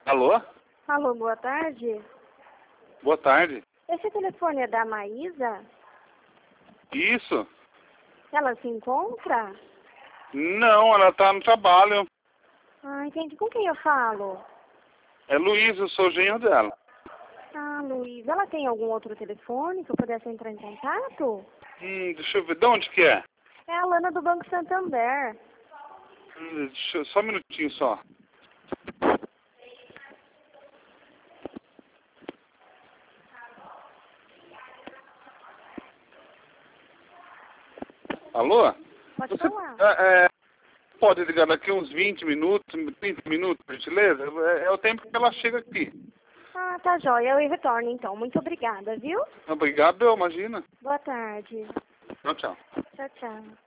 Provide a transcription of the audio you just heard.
Alô? Alô, boa tarde. Boa tarde. Esse telefone é da Maísa? Isso? Ela se encontra? Não, ela tá no trabalho. Ah, entendi. Com quem eu falo? É Luiz, eu sou o genro dela. Ah, Luiz. Ela tem algum outro telefone que eu pudesse entrar em contato? Deixa eu ver, de onde que é? É a Lana do Banco Santander. Só um minutinho só. Alô? Pode Você falar. pode ligar daqui uns 20 minutos, 30 minutos, por gentileza? É o tempo que ela chega aqui. Ah, tá jóia. Eu retorno então. Muito obrigada, viu? Obrigado, imagina. Boa tarde. Tchau, tchau. Tchau, tchau.